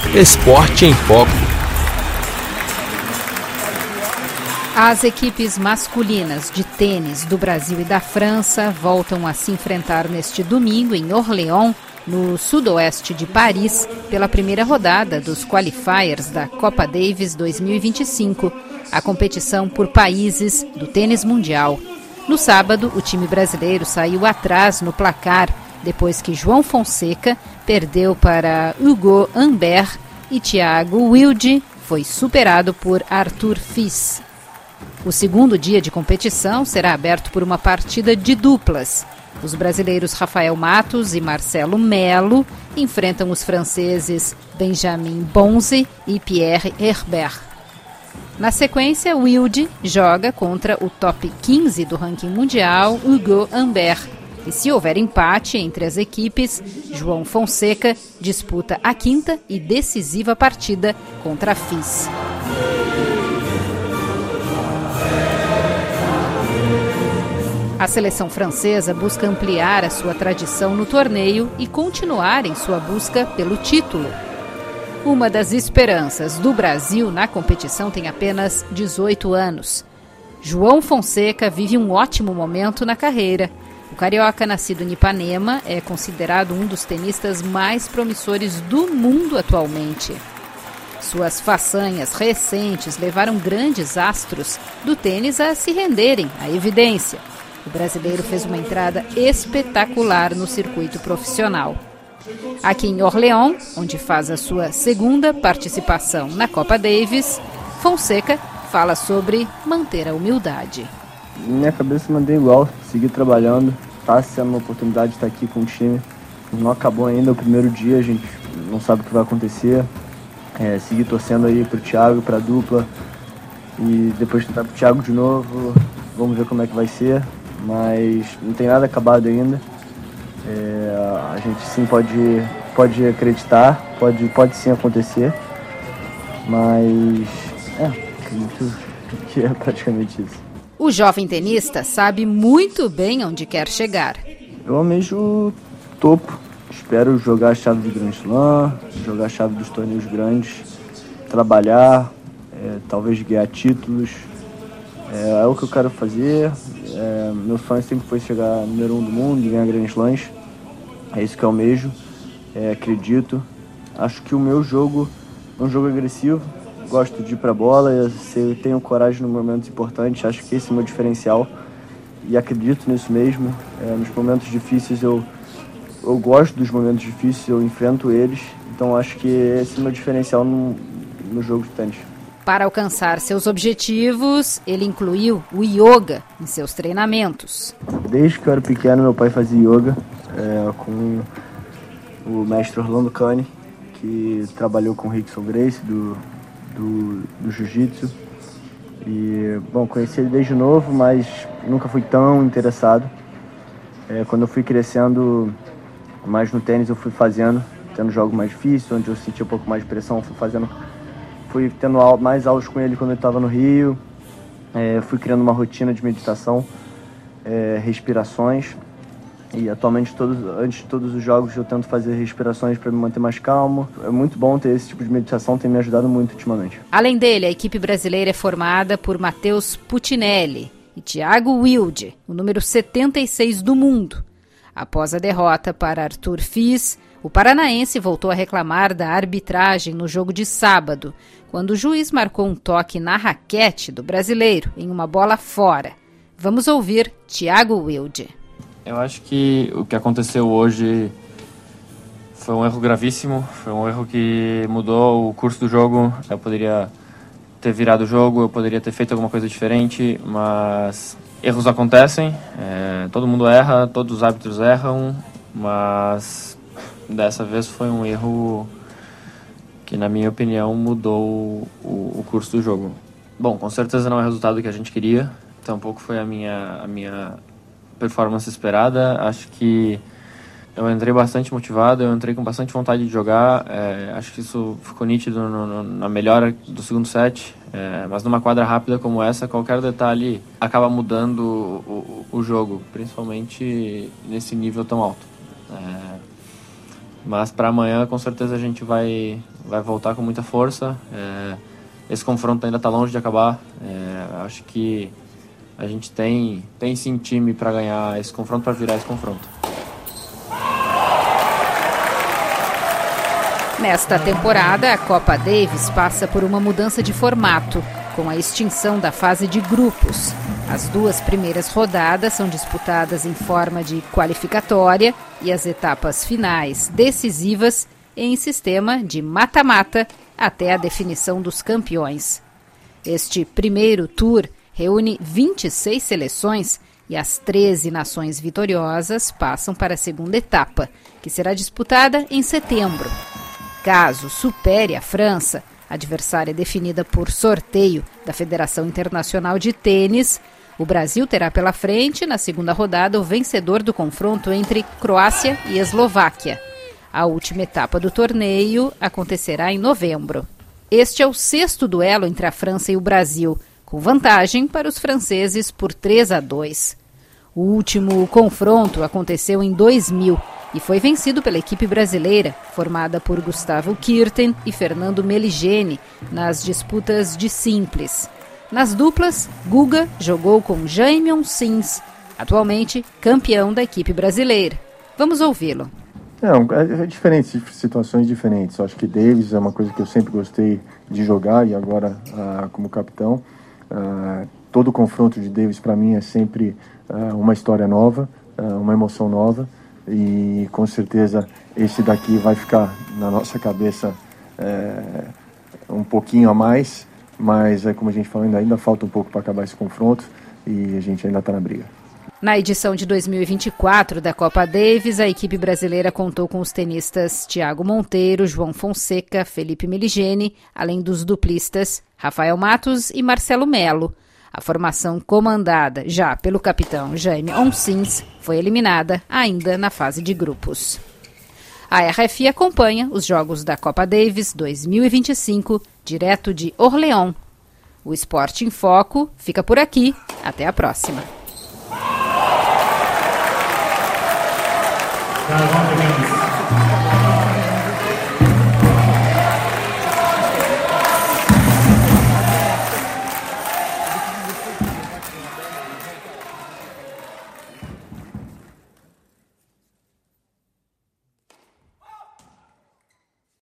Esporte em Foco. As equipes masculinas de tênis do Brasil e da França voltam a se enfrentar neste domingo em Orléans, no sudoeste de Paris, pela primeira rodada dos qualifiers da Copa Davis 2025, a competição por países do tênis mundial. No sábado, o time brasileiro saiu atrás no placar, depois que João Fonseca perdeu para Hugo Humbert e Thiago Wilde foi superado por Arthur Fils. O segundo dia de competição será aberto por uma partida de duplas. Os brasileiros Rafael Matos e Marcelo Melo enfrentam os franceses Benjamin Bonzi e Pierre Herbert. Na sequência, Wilde joga contra o top 15 do ranking mundial, Hugo Humbert. E se houver empate entre as equipes, João Fonseca disputa a quinta e decisiva partida contra Fils. A seleção francesa busca ampliar a sua tradição no torneio e continuar em sua busca pelo título. Uma das esperanças do Brasil na competição tem apenas 18 anos. João Fonseca vive um ótimo momento na carreira. O carioca, nascido em Ipanema, é considerado um dos tenistas mais promissores do mundo atualmente. Suas façanhas recentes levaram grandes astros do tênis a se renderem à evidência. O brasileiro fez uma entrada espetacular no circuito profissional. Aqui em Orléans, onde faz a sua segunda participação na Copa Davis, Fonseca fala sobre manter a humildade. Minha cabeça mantém igual, seguir trabalhando, está sendo uma oportunidade de estar aqui com o time. Não acabou ainda o primeiro dia, a gente não sabe o que vai acontecer. Seguir torcendo aí para o Thiago, para a dupla, e depois tentar para o Thiago de novo. Vamos ver como é que vai ser, mas não tem nada acabado ainda. A gente sim pode acreditar, pode sim acontecer, mas acredito que é praticamente isso. O jovem tenista sabe muito bem onde quer chegar. Eu almejo topo. Espero jogar a chave de Grand Slam, jogar a chave dos torneios grandes, trabalhar, talvez ganhar títulos. É o que eu quero fazer. Meu sonho sempre foi chegar número 1 do mundo e ganhar Grand Slams. É isso que eu almejo. Acredito. Acho que o meu jogo é um jogo agressivo. Gosto de ir pra bola, eu tenho coragem nos momentos importantes, acho que esse é o meu diferencial e acredito nisso mesmo. Nos momentos difíceis eu gosto dos momentos difíceis, eu enfrento eles, então acho que esse é o meu diferencial no jogo de tênis. Para alcançar seus objetivos, ele incluiu o yoga em seus treinamentos. Desde que eu era pequeno, meu pai fazia yoga com o mestre Orlando Cane, que trabalhou com o Rickson Gracie do jiu-jitsu. E, conheci ele desde novo, mas nunca fui tão interessado. Quando eu fui crescendo mais no tênis, eu fui tendo jogos mais difíceis, onde eu senti um pouco mais de pressão, fui tendo mais aulas com ele quando ele estava no Rio. Fui criando uma rotina de meditação, respirações. E atualmente, antes de todos os jogos, eu tento fazer respirações para me manter mais calmo. É muito bom ter esse tipo de meditação, tem me ajudado muito ultimamente. Além dele, a equipe brasileira é formada por Matheus Puccinelli e Thiago Wilde, o número 76 do mundo. Após a derrota para Arthur Fils, o paranaense voltou a reclamar da arbitragem no jogo de sábado, quando o juiz marcou um toque na raquete do brasileiro em uma bola fora. Vamos ouvir Thiago Wilde. Eu acho que o que aconteceu hoje foi um erro gravíssimo, foi um erro que mudou o curso do jogo. Eu poderia ter virado o jogo, eu poderia ter feito alguma coisa diferente, mas erros acontecem, todo mundo erra, todos os árbitros erram, mas dessa vez foi um erro que, na minha opinião, mudou o curso do jogo. Bom, com certeza não é o resultado que a gente queria, tampouco foi a minha performance esperada. Acho que eu entrei bastante motivado, eu entrei com bastante vontade de jogar. Acho que isso ficou nítido na melhora do segundo set. Mas numa quadra rápida como essa, qualquer detalhe acaba mudando o jogo, principalmente nesse nível tão alto. Mas para amanhã, com certeza, a gente vai voltar com muita força. Esse confronto ainda está longe de acabar. Acho que a gente tem sim time para ganhar esse confronto, para virar esse confronto. Nesta temporada, a Copa Davis passa por uma mudança de formato, com a extinção da fase de grupos. As 2 primeiras rodadas são disputadas em forma de qualificatória e as etapas finais decisivas em sistema de mata-mata até a definição dos campeões. Este primeiro tour reúne 26 seleções e as 13 nações vitoriosas passam para a segunda etapa, que será disputada em setembro. Caso supere a França, adversária definida por sorteio da Federação Internacional de Tênis, o Brasil terá pela frente, na segunda rodada, o vencedor do confronto entre Croácia e Eslováquia. A última etapa do torneio acontecerá em novembro. Este é o 6º duelo entre a França e o Brasil, com vantagem para os franceses por 3-2. O último confronto aconteceu em 2000 e foi vencido pela equipe brasileira, formada por Gustavo Kuerten e Fernando Meligeni, nas disputas de simples. Nas duplas, Guga jogou com Jaime Sims, atualmente campeão da equipe brasileira. Vamos ouvi-lo. É diferentes, situações diferentes. Acho que Davis é uma coisa que eu sempre gostei de jogar e agora como capitão. Todo confronto de Davis para mim é sempre uma história nova, uma emoção nova. E com certeza esse daqui vai ficar na nossa cabeça um pouquinho a mais, mas como a gente falou, ainda falta um pouco para acabar esse confronto e a gente ainda está na briga. Na edição de 2024 da Copa Davis, a equipe brasileira contou com os tenistas Thiago Monteiro, João Fonseca, Felipe Meligeni, além dos duplistas Rafael Matos e Marcelo Melo. A formação comandada já pelo capitão Jaime Sims foi eliminada ainda na fase de grupos. A RFI acompanha os jogos da Copa Davis 2025, direto de Orleans. O Esporte em Foco fica por aqui. Até a próxima. Tá bom,